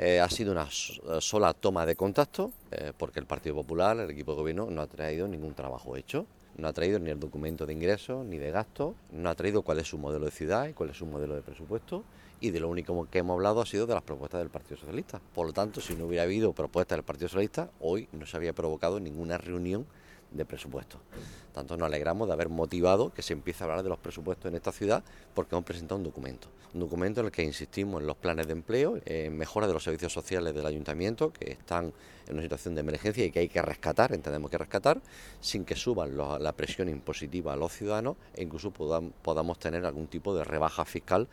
Ha sido una sola toma de contacto, porque el Partido Popular, el equipo de gobierno, no ha traído ningún trabajo hecho. No ha traído ni el documento de ingresos ni de gastos, no ha traído cuál es su modelo de ciudad y cuál es su modelo de presupuesto, y de lo único que hemos hablado ha sido de las propuestas del Partido Socialista. Por lo tanto, si no hubiera habido propuestas del Partido Socialista, hoy no se había provocado ninguna reunión de presupuestos. Tanto nos alegramos de haber motivado que se empiece a hablar de los presupuestos en esta ciudad, porque hemos presentado un documento en el que insistimos en los planes de empleo, en mejora de los servicios sociales del ayuntamiento, que están en una situación de emergencia y que hay que rescatar, entendemos que rescatar, sin que suban la presión impositiva a los ciudadanos, e incluso podamos tener algún tipo de rebaja fiscal